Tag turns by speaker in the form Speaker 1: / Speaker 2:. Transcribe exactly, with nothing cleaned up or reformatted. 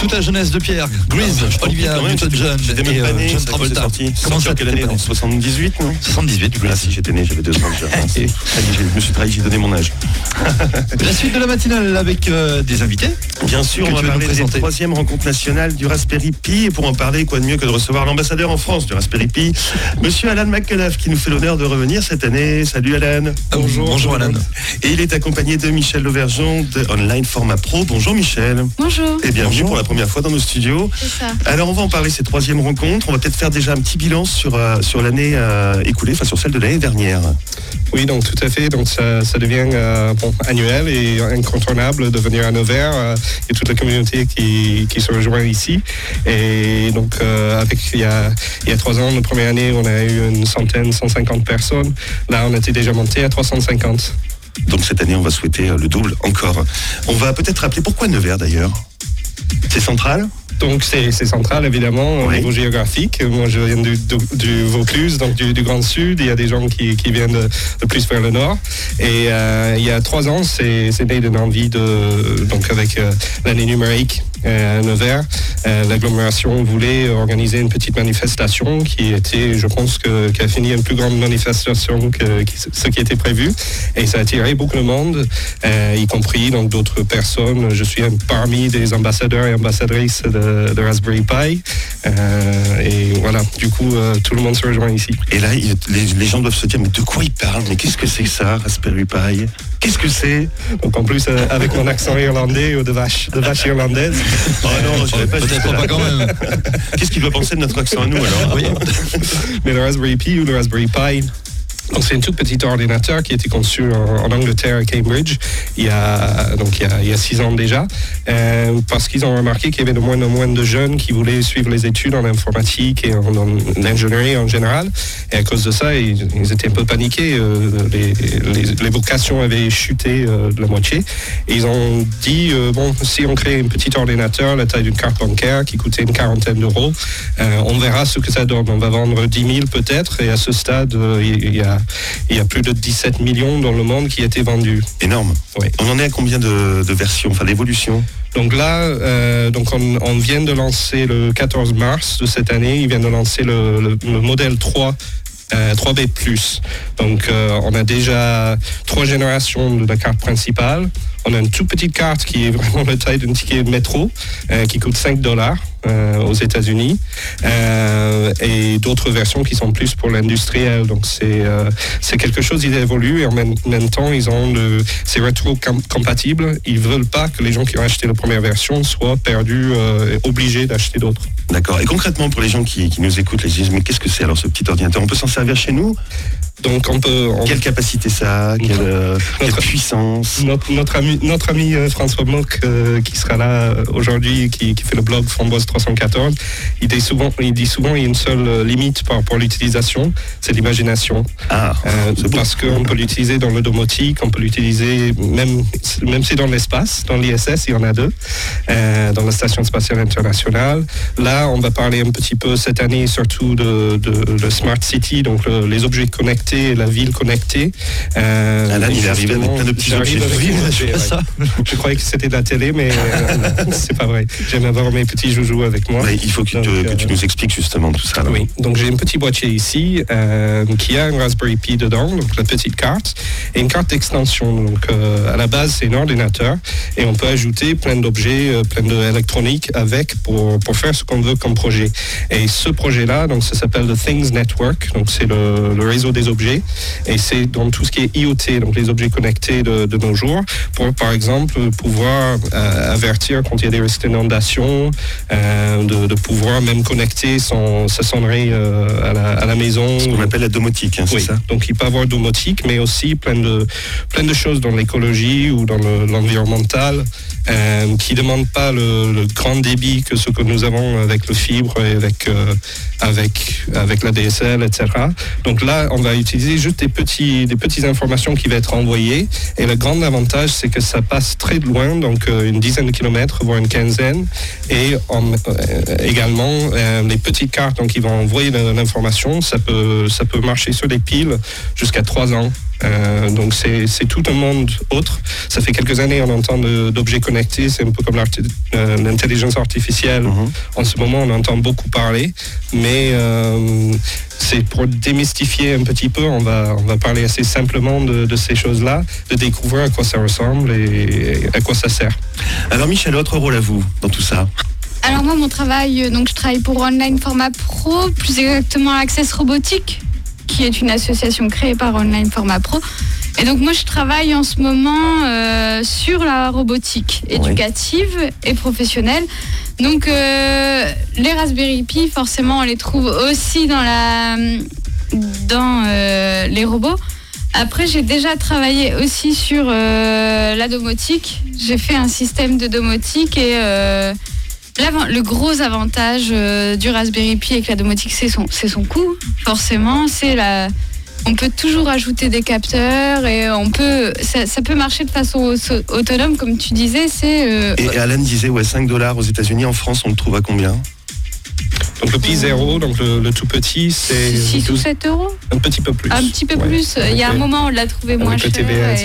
Speaker 1: toute la jeunesse de Pierre. Grease,
Speaker 2: ah,
Speaker 1: Olivia Newton-John et
Speaker 2: euh,
Speaker 1: John Travolta.
Speaker 2: Sorti,
Speaker 1: Comment ça,
Speaker 2: quelle année? En soixante-dix-huit, non?
Speaker 1: soixante-dix-huit,
Speaker 2: Ah si, j'étais né, j'avais deux ans déjà. Ah, si. Je me suis trahi, j'ai donné mon âge.
Speaker 1: La suite de la matinale avec euh, des invités.
Speaker 2: Bien sûr, on va parler de la troisième rencontre nationale du Raspberry Pi. Et pour en parler, quoi de mieux que de recevoir l'ambassadeur en France du Raspberry Pi, monsieur Alan McCullough, qui nous fait l'honneur de revenir cette année. Salut Alan.
Speaker 1: Bonjour. Bonjour Alan.
Speaker 2: Et il est accompagné de Michel Lauvergeon de Online Format Pro. Bonjour Michel.
Speaker 3: Bonjour.
Speaker 2: Et bienvenue
Speaker 1: Bonjour.
Speaker 2: Pour la première fois dans nos studios.
Speaker 3: C'est ça.
Speaker 2: Alors on va en parler, cette troisième rencontre. On va peut-être faire déjà un petit bilan sur, euh, sur l'année euh, écoulée, enfin sur celle de l'année dernière.
Speaker 4: Oui, donc tout à fait. Donc ça, ça devient euh, bon, annuel et incontournable de venir à Nevers euh, et toute la communauté qui, qui se rejoint ici. Et donc euh, avec il y, a, il y a trois ans, la première année, on a eu une centaine, cent cinquante personnes. Là, on était déjà monté à trois cent cinquante.
Speaker 2: Donc cette année, on va souhaiter le double encore. On va peut-être rappeler pourquoi Nevers d'ailleurs. C'est central ?
Speaker 4: Donc c'est, c'est central évidemment au
Speaker 2: oui.
Speaker 4: niveau géographique. Moi je viens du, du, du Vaucluse, donc du, du Grand Sud. Il y a des gens qui, qui viennent de, de plus vers le nord. Et euh, il y a trois ans, c'est, c'est né d'une envie de, donc avec euh, l'année numérique euh, à Nevers, euh, l'agglomération voulait organiser une petite manifestation qui était, je pense, que, qui a fini une plus grande manifestation que, que ce qui était prévu. Et ça a attiré beaucoup de monde, euh, y compris donc d'autres personnes. Je suis parmi des ambassadeurs et ambassadrices de de Raspberry Pi euh, et voilà, du coup euh, tout le monde se rejoint ici.
Speaker 2: Et là il, les, les gens doivent se dire mais de quoi ils parlent, mais qu'est-ce que c'est que ça, Raspberry Pi? Qu'est-ce que c'est?
Speaker 4: Donc en plus euh, avec mon accent irlandais ou de vache, de vache irlandaise.
Speaker 2: Oh non, je ne vais pas
Speaker 1: peut-être pas quand même.
Speaker 2: Qu'est-ce qu'il doit penser de notre accent à nous alors?
Speaker 1: Oui.
Speaker 4: Mais le Raspberry Pi ou le Raspberry Pi, donc c'est un tout petit ordinateur qui a été conçu en, en Angleterre à Cambridge il y a donc il y a, il y a six ans déjà, euh, parce qu'ils ont remarqué qu'il y avait de moins en moins de jeunes qui voulaient suivre les études en informatique et en, en ingénierie en général, et à cause de ça ils, ils étaient un peu paniqués, euh, les, les, les vocations avaient chuté euh, de la moitié, et ils ont dit euh, bon, si on crée un petit ordinateur la taille d'une carte bancaire qui coûtait une quarantaine d'euros, euh, on verra ce que ça donne. On va vendre dix mille peut-être, et à ce stade euh, il y a Il y a plus de dix-sept millions dans le monde qui a été vendu.
Speaker 2: Énorme.
Speaker 4: Oui.
Speaker 2: On en est à combien de, de versions, enfin d'évolutions?
Speaker 4: Donc là, euh, donc on, on vient de lancer le quatorze mars de cette année, ils viennent de lancer le, le, le modèle trois. Euh, trois B plus. Donc euh, on a déjà trois générations de la carte principale. On a une toute petite carte qui est vraiment la taille d'un ticket de métro, euh, qui coûte cinq dollars euh, aux États-Unis, euh, et d'autres versions qui sont plus pour l'industriel. Donc c'est euh, c'est quelque chose, ils évoluent, et en même, même temps ils ont le, c'est rétro-compatible. Ils veulent pas que les gens qui ont acheté la première version soient perdus, euh, obligés d'acheter d'autres.
Speaker 2: D'accord. Et concrètement, pour les gens qui, qui nous écoutent, les disent mais qu'est-ce que c'est alors ce petit ordinateur? On peut s'en servir chez nous?
Speaker 4: Donc on peut. On...
Speaker 2: Quelle capacité ça a? Quelle, euh, quelle
Speaker 4: notre,
Speaker 2: puissance?
Speaker 4: Notre, notre ami, notre ami euh, François Mock, euh, qui sera là euh, aujourd'hui, qui, qui fait le blog Framboise trois cent quatorze, il dit souvent, il dit souvent, il y a une seule euh, limite par rapport à l'utilisation, c'est l'imagination.
Speaker 2: Ah,
Speaker 4: euh, parce qu'on peut l'utiliser dans le domotique, on peut l'utiliser même, même si dans l'espace, dans l'I S S, il y en a deux, euh, dans la Station spatiale internationale. Là, on va parler un petit peu cette année surtout de, de, de Smart City, donc le, les objets connectés, la ville connectée.
Speaker 2: Euh, Alan, il est arrivé avec plein de petits objets.
Speaker 4: Oui, je, ouais. ça. je croyais que c'était de la télé, mais euh, c'est pas vrai. J'aime avoir mes petits joujoux avec moi.
Speaker 2: Ouais, il faut que, donc, te, que tu nous expliques justement tout ça. Là.
Speaker 4: Oui, donc j'ai un petit boîtier ici euh, qui a un Raspberry Pi dedans, donc la petite carte, et une carte d'extension. Donc euh, à la base, c'est un ordinateur, et on peut ajouter plein d'objets, euh, plein d'électronique avec pour, pour faire ce qu'on veut comme projet. Et ce projet-là, donc ça s'appelle le Things Network, donc c'est le, le réseau des objets, et c'est dans tout ce qui est I O T, donc les objets connectés de, de nos jours, pour par exemple pouvoir euh, avertir quand il y a des risques d'inondation, euh, de, de pouvoir même connecter son, sa sonnerie euh, à, la, à la maison.
Speaker 2: Ce qu'on appelle la domotique, hein, c'est
Speaker 4: oui.
Speaker 2: ça?
Speaker 4: Donc il peut avoir domotique, mais aussi plein de, plein de choses dans l'écologie ou dans le, l'environnemental euh, qui ne demandent pas le, le grand débit que ce que nous avons avec le fibre et avec, euh, avec, avec la D S L, et cetera. Donc là, on va utiliser juste des, petits, des petites informations qui vont être envoyées. Et le grand avantage, c'est que ça passe très loin, donc euh, une dizaine de kilomètres, voire une quinzaine. Et on, euh, également, euh, les petites cartes donc, qui vont envoyer l'information, ça peut, ça peut marcher sur des piles jusqu'à trois ans. Euh, donc c'est, c'est tout un monde autre. Ça fait quelques années on entend de, d'objets connectés, c'est un peu comme euh, l'intelligence artificielle. Mm-hmm. En ce moment on entend beaucoup parler, mais euh, c'est pour démystifier un petit peu, on va, on va parler assez simplement de, de ces choses-là, de découvrir à quoi ça ressemble et, et à quoi ça sert.
Speaker 2: Alors Michel, votre rôle à vous dans tout ça?
Speaker 3: Alors moi, mon travail, donc je travaille pour Online Format Pro, plus exactement Access Robotique, qui est une association créée par Online Format Pro. Et donc moi, je travaille en ce moment euh, sur la robotique éducative oui. et professionnelle. Donc euh, les Raspberry Pi, forcément, on les trouve aussi dans, la, dans euh, les robots. Après, j'ai déjà travaillé aussi sur euh, la domotique. J'ai fait un système de domotique et... Euh, le gros avantage euh, du Raspberry Pi avec la domotique, c'est son, c'est son coût, forcément. C'est la... On peut toujours ajouter des capteurs et on peut, ça, ça peut marcher de façon autonome, comme tu disais. C'est, euh...
Speaker 2: Et Alan disait ouais, cinq dollars aux États-Unis. En France, on le trouve à combien?
Speaker 4: Donc le Pi zéro, donc le, le tout petit, c'est
Speaker 3: six ou sept euros.
Speaker 4: Un petit peu plus.
Speaker 3: Un petit peu
Speaker 4: ouais.
Speaker 3: plus. Il y a un moment, on l'a trouvé moins cher.